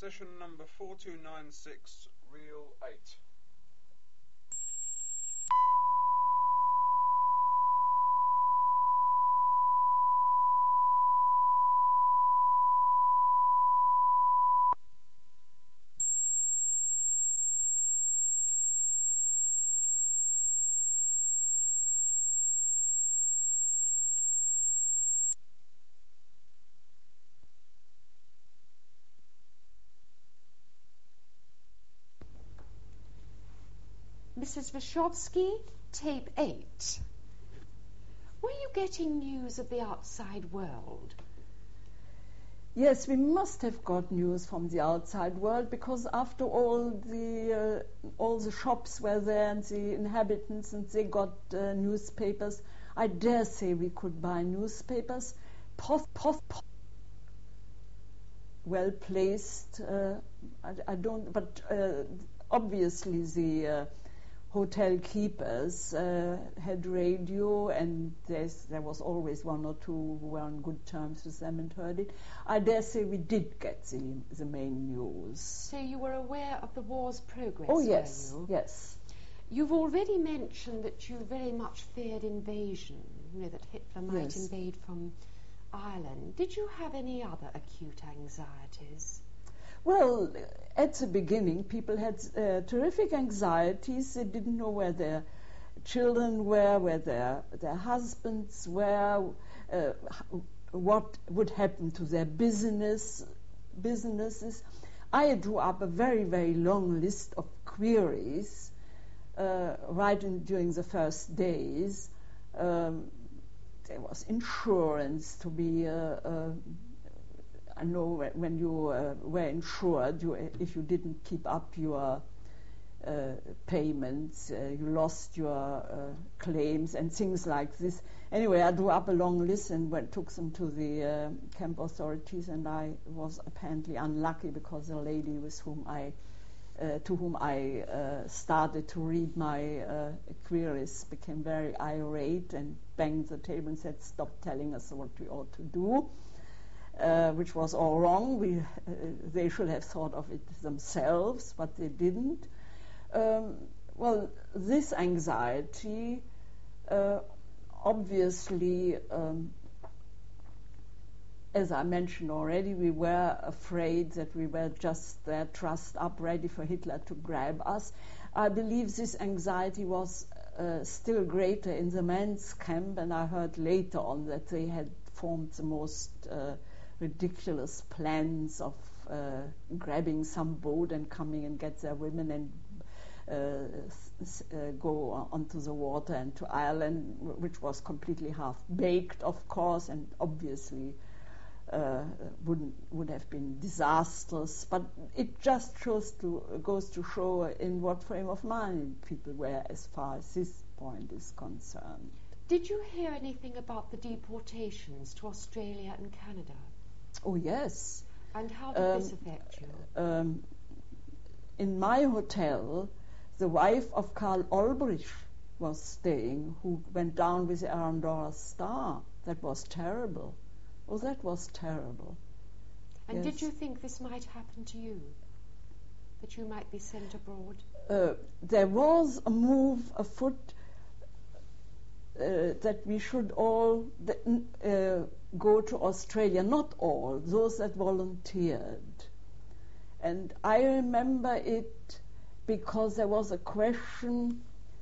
session number 4296, reel 8. Mrs. Wachowski, tape 8. Were you getting news of the outside world? Yes, we must have got news from the outside world, because after all the shops were there and the inhabitants, and they got newspapers. I dare say we could buy newspapers. Well placed. I don't, but obviously the hotel keepers had radio, and there was always one or two who were on good terms with them and heard it. I dare say we did get the main news. So you were aware of the war's progress, oh, yes, were you? Yes. You've already mentioned that you very much feared invasion, that Hitler might invade from Ireland. Did you have any other acute anxieties? Well, at the beginning, people had terrific anxieties. They didn't know where their children were, where their husbands were, what would happen to their businesses. I drew up a very, very long list of queries during the first days. There was insurance to be... I know when you were insured, if you didn't keep up your payments, you lost your claims and things like this. Anyway, I drew up a long list and took them to the camp authorities, and I was apparently unlucky because the lady to whom I started to read my queries became very irate and banged the table and said, "Stop telling us what we ought to do." Which was all wrong. They should have thought of it themselves, but they didn't. Well, this anxiety, obviously, as I mentioned already, we were afraid that we were just there, trussed up, ready for Hitler to grab us. I believe this anxiety was still greater in the men's camp, and I heard later on that they had formed the most ridiculous plans of grabbing some boat and coming and get their women and go onto the water and to Ireland, which was completely half-baked, of course, and obviously would have been disastrous. But it just goes to show in what frame of mind people were as far as this point is concerned. Did you hear anything about the deportations to Australia and Canada? Oh, yes. And how did this affect you? In my hotel, the wife of Karl Olbrich was staying, who went down with the Arandora Star. That was terrible. Oh, that was terrible. And did you think this might happen to you? That you might be sent abroad? There was a move afoot that we should all go to Australia. Not all, those that volunteered. And I remember it because there was a question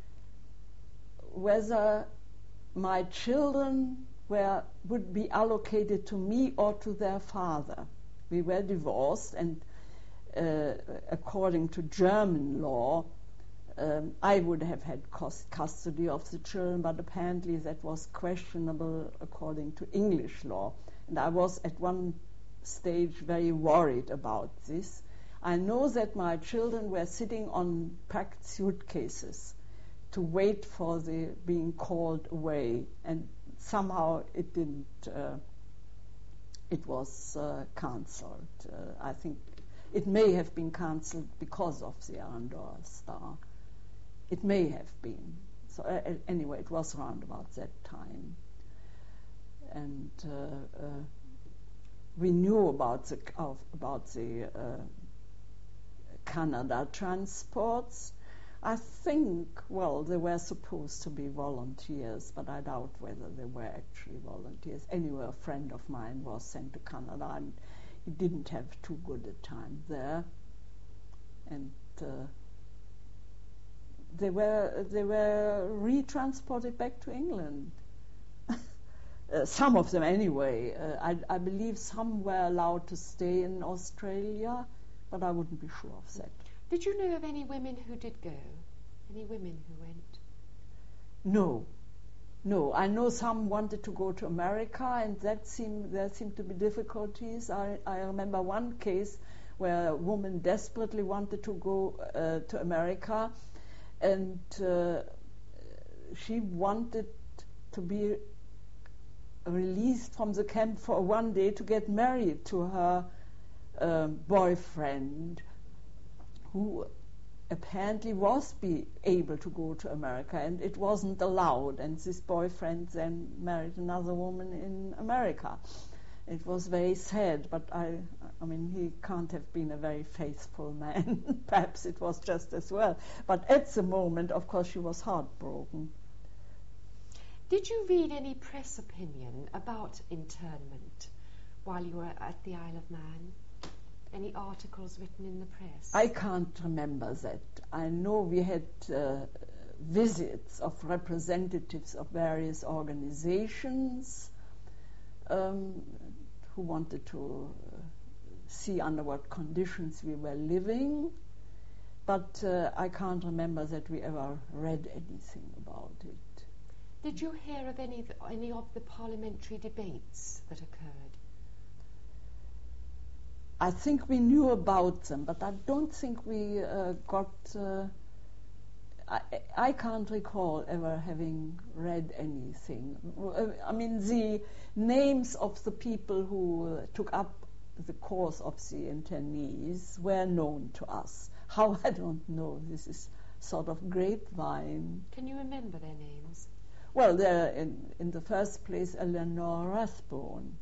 whether my children would be allocated to me or to their father. We were divorced, and according to German law, I would have had custody of the children, but apparently that was questionable according to English law. And I was at one stage very worried about this. I know that my children were sitting on packed suitcases to wait for the being called away, and somehow it didn't. It was cancelled. I think it may have been cancelled because of the Arandora Star. It may have been. So anyway, it was around about that time, and we knew about the Canada transports. I think, well, they were supposed to be volunteers, but I doubt whether they were actually volunteers. Anyway, a friend of mine was sent to Canada, and he didn't have too good a time there. And they were retransported back to England. Some of them, anyway. I believe some were allowed to stay in Australia, but I wouldn't be sure of that. Did you know of any women who did go? Any women who went? No. I know some wanted to go to America, and there seemed to be difficulties. I remember one case where a woman desperately wanted to go to America, and she wanted to be released from the camp for one day to get married to her boyfriend, who apparently was able to go to America, and it wasn't allowed. And this boyfriend then married another woman in America. It was very sad, but I mean, he can't have been a very faithful man. Perhaps it was just as well. But at the moment, of course, she was heartbroken. Did you read any press opinion about internment while you were at the Isle of Man? Any articles written in the press? I can't remember that. I know we had visits of representatives of various organizations who wanted to see under what conditions we were living, but I can't remember that we ever read anything about it. Did you hear of any of the parliamentary debates that occurred? I think we knew about them, but I don't think we got... I can't recall ever having read anything. I mean, the names of the people who took up the cause of the internees were known to us. How, I don't know. This is sort of grapevine. Can you remember their names? Well, in the first place, Eleanor Rathbone.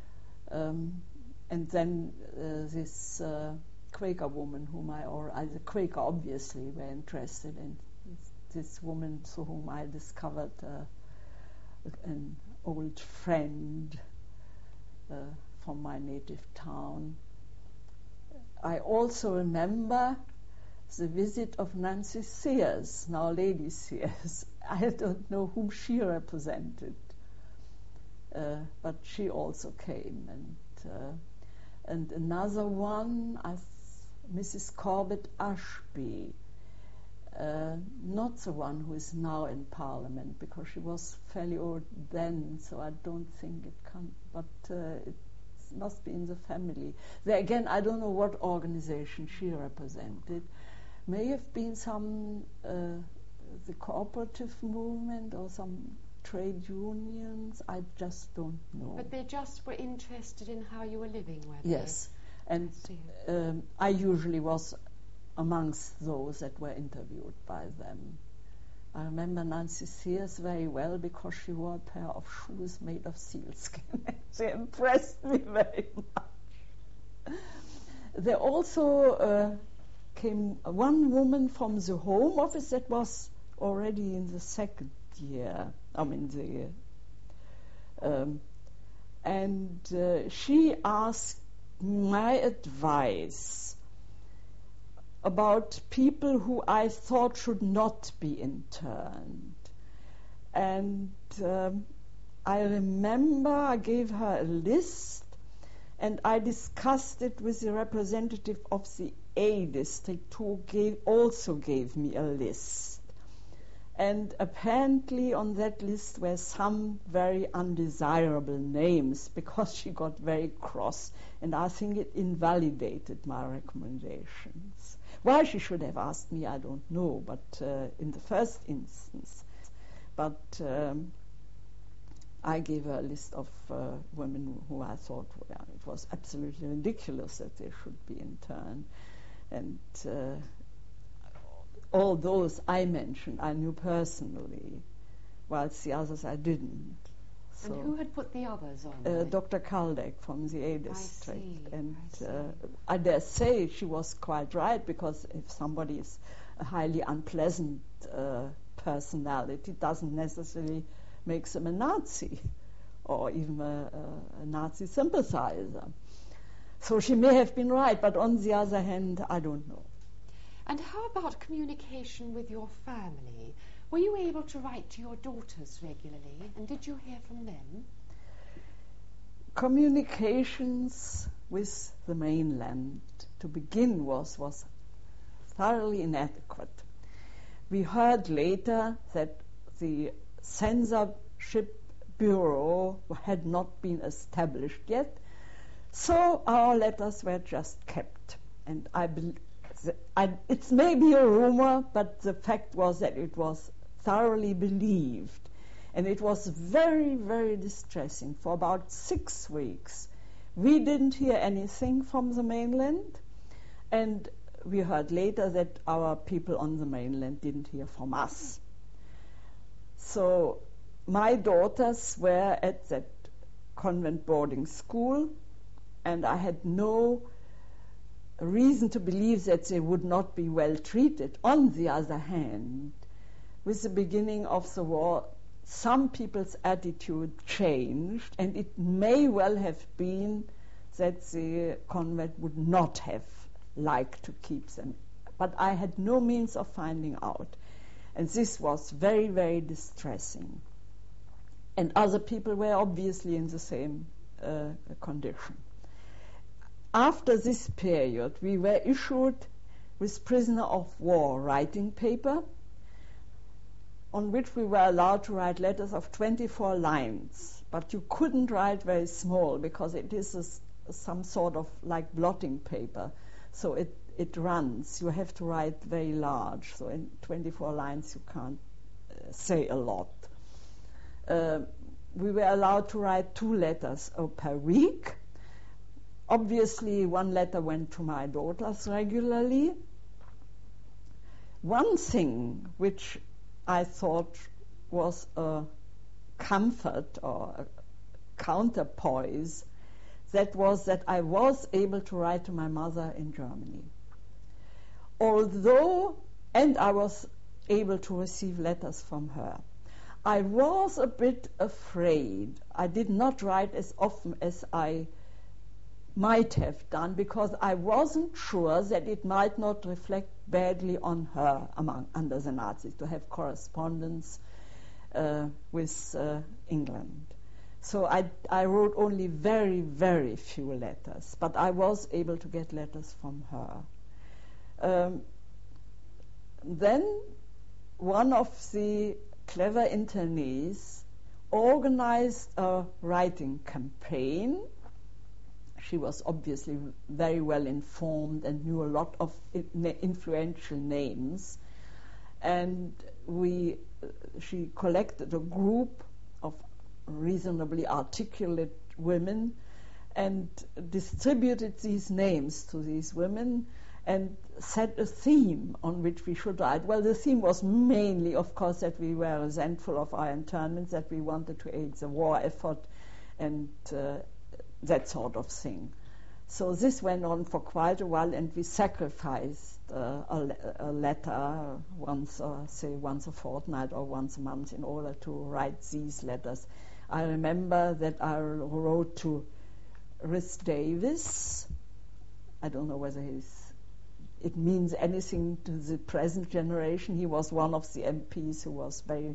And then this Quaker woman the Quaker obviously were interested in, this woman through whom I discovered an old friend from my native town. I also remember the visit of Nancy Sears, now Lady Sears. I don't know whom she represented, but she also came. And another one, Mrs. Corbett Ashby, not the one who is now in Parliament, because she was fairly old then, so I don't think it can, but it must be in the family. There again, I don't know what organization she represented. May have been some, the cooperative movement or some trade unions, I just don't know. But they just were interested in how you were living, were they? Yes, and I usually was amongst those that were interviewed by them. I remember Nancy Sears very well because she wore a pair of shoes made of sealskin. They impressed me very much. There also came one woman from the Home Office that was already in the second year. And she asked my advice about people who I thought should not be interned. And I remember I gave her a list, and I discussed it with the representative of the A district, who also gave me a list. And apparently on that list were some very undesirable names, because she got very cross, and I think it invalidated my recommendations. Why she should have asked me, I don't know, but in the first instance. But I gave her a list of women who I thought it was absolutely ridiculous that they should be interned. And all those I mentioned I knew personally, whilst the others I didn't. So, and who had put the others on? Dr. Kaldek from the A district. I see. dare say she was quite right, because if somebody is a highly unpleasant personality, it doesn't necessarily make them a Nazi or even a Nazi sympathizer. So she may have been right, but on the other hand, I don't know. And how about communication with your family? Were you able to write to your daughters regularly, and did you hear from them? Communications with the mainland, to begin was thoroughly inadequate. We heard later that the censorship bureau had not been established yet, so our letters were just kept. And it may be a rumor, but the fact was that it was thoroughly believed. And it was very, very distressing. For about 6 weeks, we didn't hear anything from the mainland, and we heard later that our people on the mainland didn't hear from us. So my daughters were at that convent boarding school, and I had no reason to believe that they would not be well treated. On the other hand, with the beginning of the war, some people's attitude changed, and it may well have been that the convent would not have liked to keep them. But I had no means of finding out. And this was very, very distressing. And other people were obviously in the same condition. After this period, we were issued with prisoner of war writing paper, on which we were allowed to write letters of 24 lines. But you couldn't write very small, because it is some sort of like blotting paper. So it runs. You have to write very large. So in 24 lines you can't say a lot. We were allowed to write 2 letters per week. Obviously, 1 letter went to my daughters regularly. One thing which I thought was a comfort or a counterpoise, that was that I was able to write to my mother in Germany. And I was able to receive letters from her. I was a bit afraid. I did not write as often as I might have done, because I wasn't sure that it might not reflect badly on her under the Nazis, to have correspondence with England. So I wrote only very, very few letters, but I was able to get letters from her. Then one of the clever internees organized a writing campaign. She was obviously very well informed and knew a lot of influential names. And she collected a group of reasonably articulate women and distributed these names to these women and set a theme on which we should write. Well, the theme was mainly, of course, that we were resentful of our internments, that we wanted to aid the war effort, and that sort of thing. So this went on for quite a while, and we sacrificed a letter once a fortnight or once a month in order to write these letters. I remember that I wrote to Rhys Davies. I don't know whether it means anything to the present generation. He was one of the MPs who was very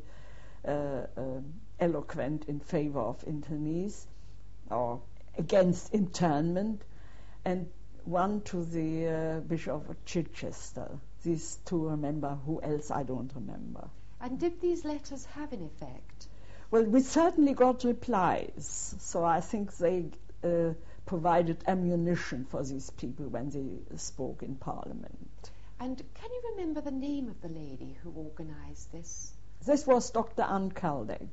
eloquent in favor of internees, or against internment, and one to the Bishop of Chichester. These 2 remember. Who else I don't remember. And did these letters have an effect? Well, we certainly got replies, so I think they provided ammunition for these people when they spoke in Parliament. And can you remember the name of the lady who organized this? This was Dr. Anne Kaldek.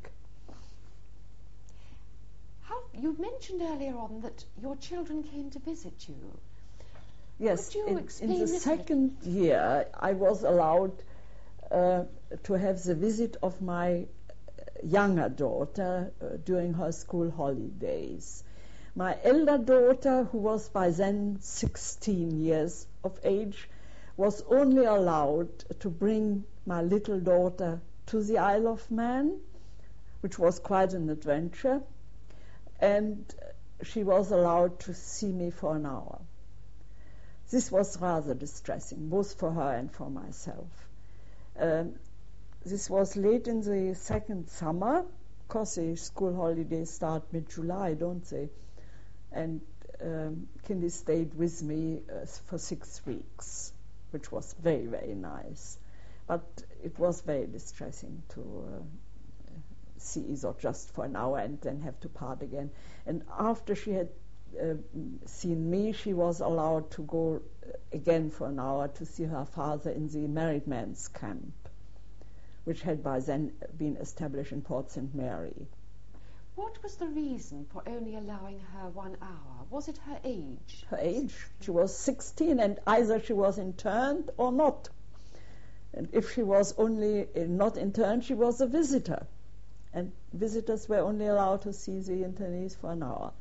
You mentioned earlier on that your children came to visit you. Yes, Could you explain in the second year, I was allowed to have the visit of my younger daughter during her school holidays. My elder daughter, who was by then 16 years of age, was only allowed to bring my little daughter to the Isle of Man, which was quite an adventure, and she was allowed to see me for an hour. This was rather distressing, both for her and for myself. This was late in the second summer, because the school holidays start mid-July, don't they? And Kindy stayed with me for 6 weeks, which was very, very nice. But it was very distressing to see Isolde just for an hour and then have to part again. And after she had seen me, she was allowed to go again for an hour to see her father in the married men's camp, which had by then been established in Port St. Mary. What was the reason for only allowing her 1 hour? Was it her age? Her age. She was 16, and either she was interned or not. And if she was only not interned, she was a visitor. And visitors were only allowed to see the internees for an hour.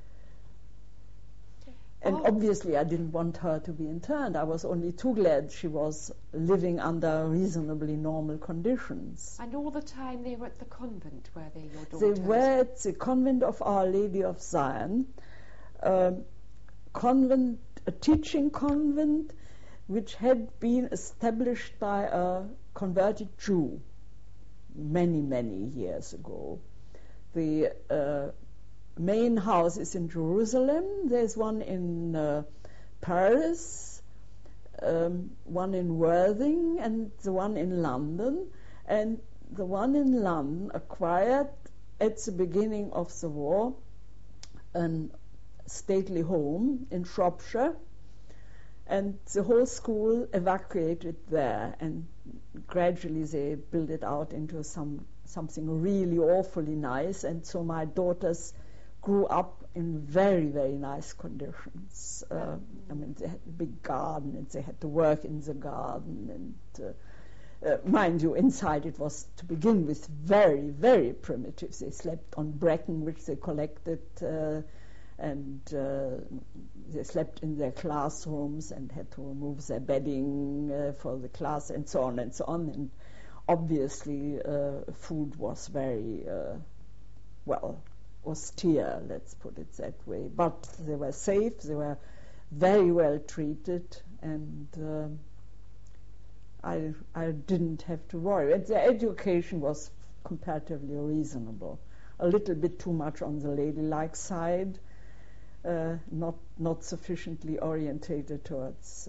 And obviously I didn't want her to be interned. I was only too glad she was living under reasonably normal conditions. And all the time they were at the convent, were they, your daughters? They were at the convent of Our Lady of Zion, a teaching convent which had been established by a converted Jew many, many years ago. The main house is in Jerusalem. There's one in Paris, one in Worthing, and the one in London. And the one in London acquired, at the beginning of the war, a stately home in Shropshire, and the whole school evacuated there, and gradually they built it out into something really awfully nice. And so my daughters grew up in very, very nice conditions. I mean, they had a big garden, and they had to work in the garden. And mind you, inside it was, to begin with, very, very primitive. They slept on bracken, which they collected, and they slept in their classrooms and had to remove their bedding for the class, and so on and so on. And obviously, food was very, austere, let's put it that way. But they were safe, they were very well treated, and I didn't have to worry. And their education was comparatively reasonable. A little bit too much on the ladylike side, not sufficiently orientated towards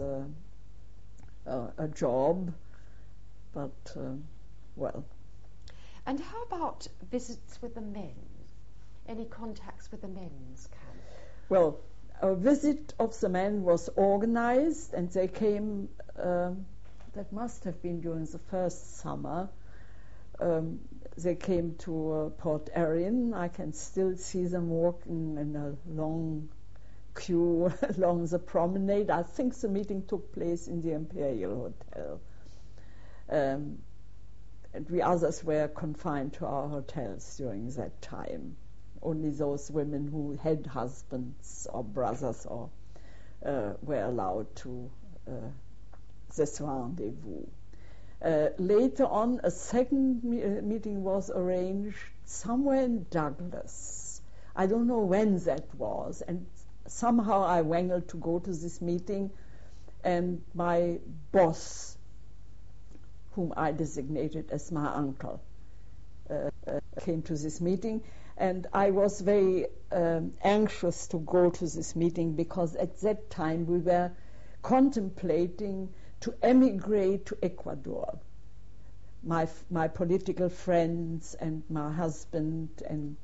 a job, but well. And how about visits with the men? Any contacts with the men's camp? Well, a visit of the men was organized, and they came, that must have been during the first summer. They came to Port Erin. I can still see them walking in a long queue along the promenade. I think the meeting took place in the Imperial Hotel. And we others were confined to our hotels during that time. Only those women who had husbands or brothers or were allowed to this rendezvous. Later on, a second meeting was arranged somewhere in Douglas. I don't know when that was, and somehow I wangled to go to this meeting, and my boss, whom I designated as my uncle, came to this meeting. And I was very anxious to go to this meeting, because at that time we were contemplating to emigrate to Ecuador. My political friends and my husband, and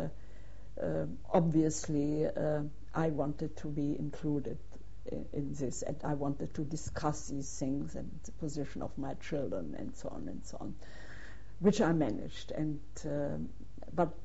obviously I wanted to be included in this, and I wanted to discuss these things and the position of my children and so on, which I managed. And but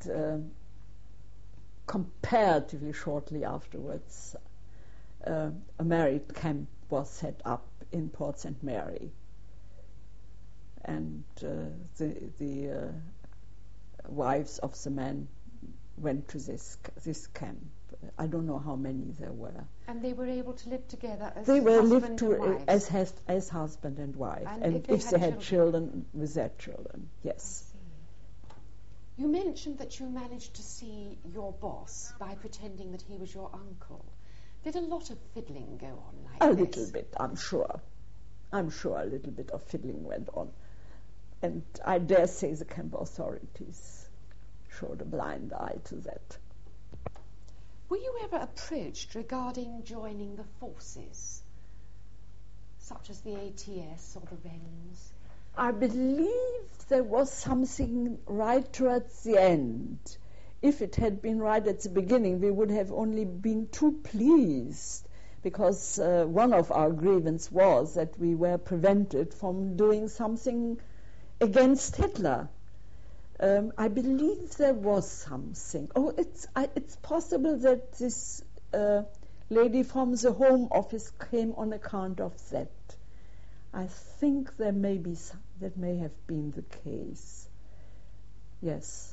comparatively shortly afterwards, a married camp was set up in Port St. Mary, and the wives of the men went to this camp. I don't know how many there were. And they were able to live together as they were husband and wives? As husband and wife. And if they had children, with their children, yes. You mentioned that you managed to see your boss by pretending that he was your uncle. Did a lot of fiddling go on like this? A little bit, I'm sure. I'm sure a little bit of fiddling went on. And I dare say the camp authorities showed a blind eye to that. Were you ever approached regarding joining the forces, such as the ATS or the Wrens? I believe there was something right towards the end. If it had been right at the beginning, we would have only been too pleased, because one of our grievances was that we were prevented from doing something against Hitler. I believe there was something. Oh, it's possible that this lady from the Home Office came on account of that. I think that may have been the case. Yes.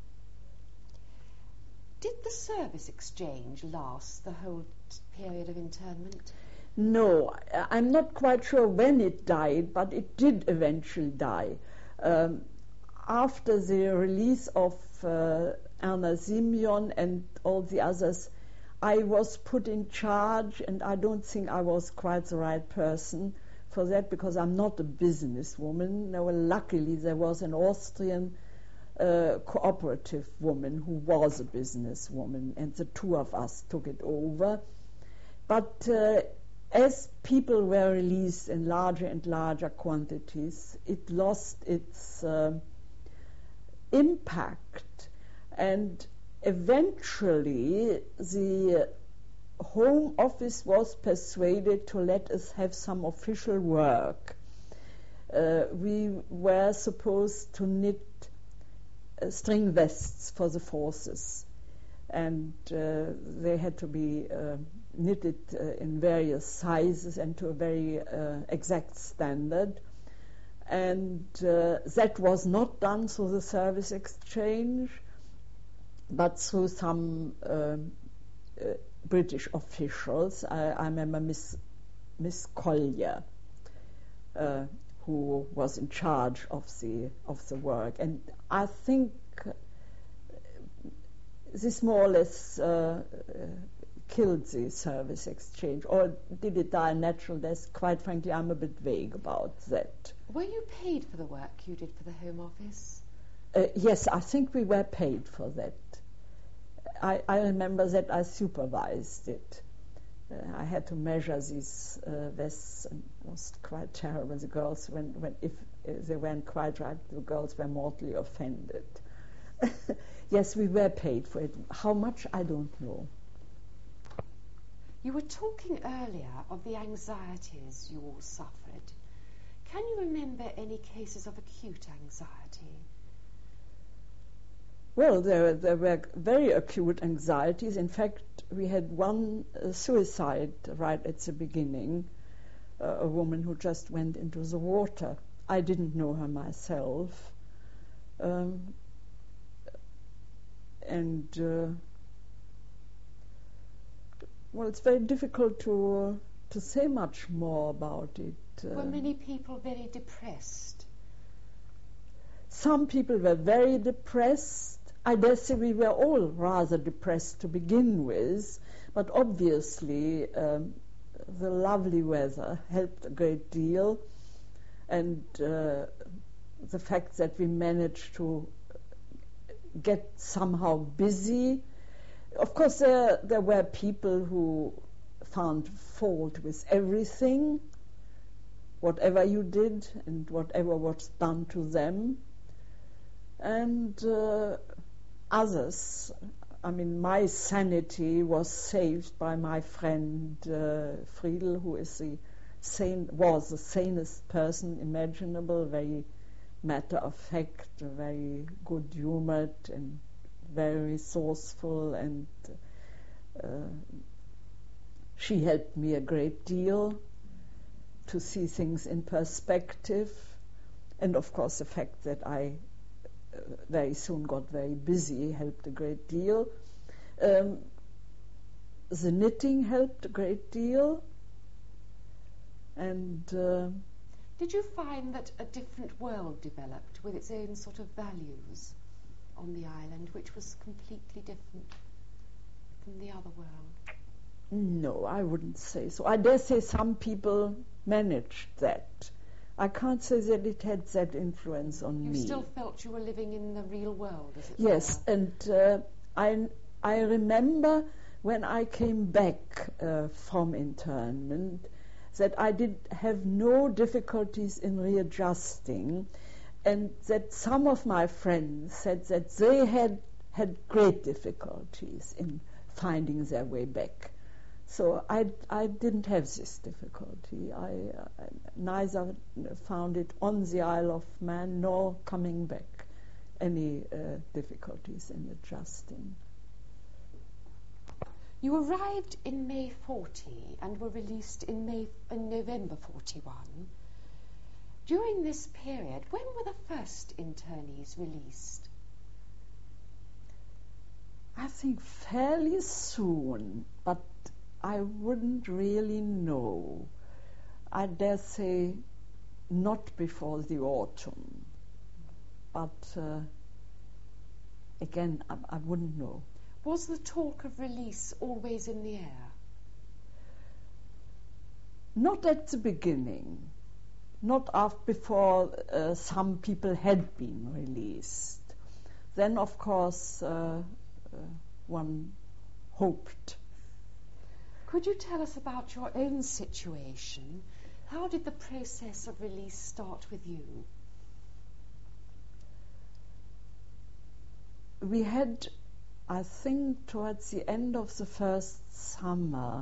Did the service exchange last the whole period of internment? No, I'm not quite sure when it died, but it did eventually die. After the release of Erna Simeon and all the others, I was put in charge, and I don't think I was quite the right person for that, because I'm not a businesswoman. No, luckily there was an Austrian cooperative woman who was a businesswoman, and the two of us took it over. But as people were released in larger and larger quantities, it lost its impact, and eventually the Home Office was persuaded to let us have some official work. We were supposed to knit string vests for the forces, and they had to be knitted in various sizes and to a very exact standard. And that was not done through the service exchange, but through some British officials. I remember Miss Collier, who was in charge of the work, and I think this more or less killed the service exchange, or did it die a natural death? Quite frankly, I'm a bit vague about that. Were you paid for the work you did for the Home Office? Yes, I think we were paid for that. I remember that I supervised it. I had to measure these vests, and it was quite terrible. The girls, if they weren't quite right, the girls were mortally offended. Yes, we were paid for it. How much, I don't know. You were talking earlier of the anxieties you all suffered. Can you remember any cases of acute anxiety? Well, there were very acute anxieties. In fact, we had one suicide right at the beginning, a woman who just went into the water. I didn't know her myself. Well, it's very difficult to say much more about it. Were many people very depressed? Some people were very depressed. I dare say we were all rather depressed to begin with, but obviously the lovely weather helped a great deal, and the fact that we managed to get somehow busy. Of course, there were people who found fault with everything, whatever you did and whatever was done to them. And others, I mean, my sanity was saved by my friend Friedel, who was the sanest person imaginable, very matter-of-fact, very good-humored and very resourceful, and she helped me a great deal to see things in perspective. And of course the fact that I very soon got very busy, helped a great deal. The knitting helped a great deal. And did you find that a different world developed with its own sort of values on the island, which was completely different from the other world? No, I wouldn't say so. I dare say some people managed that. I can't say that it had that influence on me. You still felt you were living in the real world, as it yes, were? Yes, and I remember when I came back from internment that I did have no difficulties in readjusting, and that some of my friends said that they had great difficulties in finding their way back. So I didn't have this difficulty. I neither found it on the Isle of Man nor coming back any difficulties in adjusting. You arrived in May 40 and were released in November 41. During this period, when were the first internees released? I think fairly soon, but I wouldn't really know. I dare say not before the autumn. But again, I wouldn't know. Was the talk of release always in the air? Not at the beginning. Not before some people had been released. Then, of course, one hoped. Could you tell us about your own situation? How did the process of release start with you? We had, I think, towards the end of the first summer,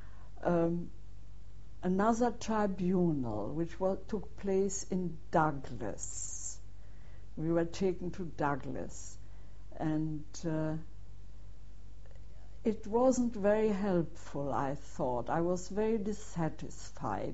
another tribunal which took place in Douglas. We were taken to Douglas, and it wasn't very helpful, I thought. I was very dissatisfied.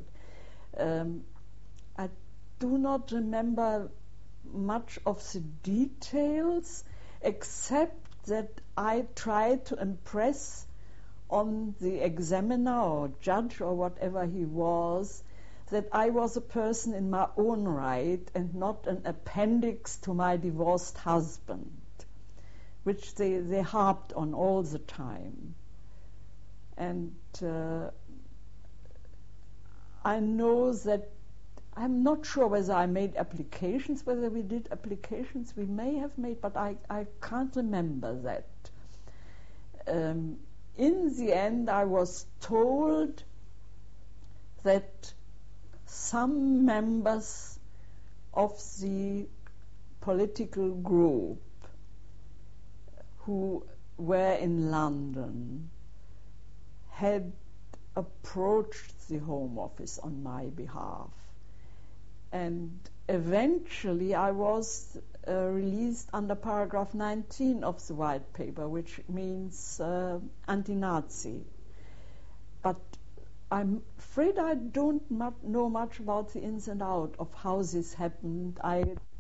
I do not remember much of the details, except that I tried to impress on the examiner or judge or whatever he was that I was a person in my own right and not an appendix to my divorced husband, which they harped on all the time. And I know that I'm not sure whether I made applications, whether we did applications. We may have made, but I can't remember that. In the end, I was told that some members of the political group who were in London had approached the Home Office on my behalf. And eventually I was released under paragraph 19 of the White Paper, which means anti-Nazi. But I'm afraid I don't know much about the ins and outs of how this happened. I